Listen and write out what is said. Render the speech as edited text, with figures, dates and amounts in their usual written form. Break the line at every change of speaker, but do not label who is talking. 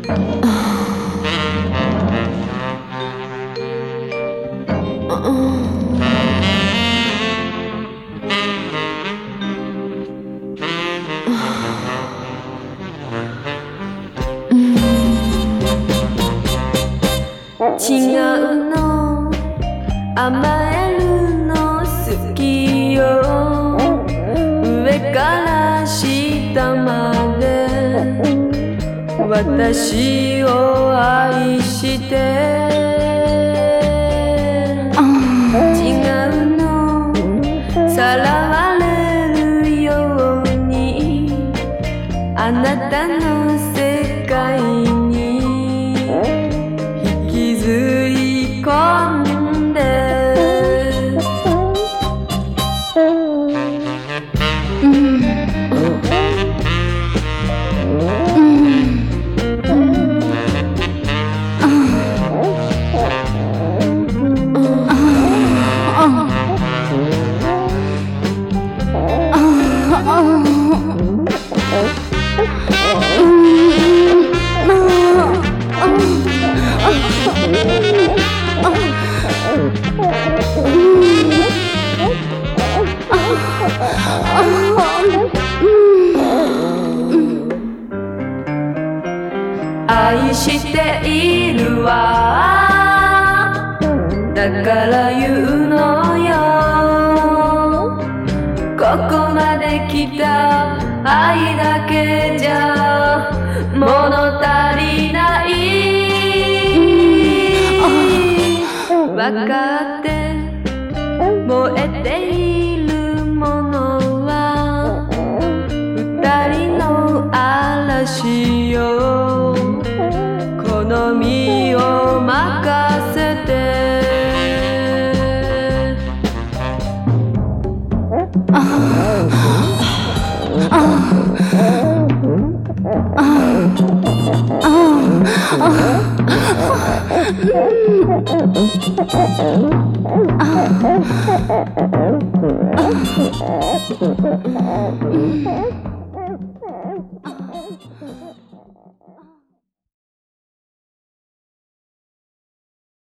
違うの甘えるの好きよ上から下まで私を愛して違うのさらわれるようにあなたの世界に引きずり込んで愛しているわだから言うのよここまで来た愛だけじゃ物足りない分かって燃えているものは二人の嵐よ好みを任せて
うん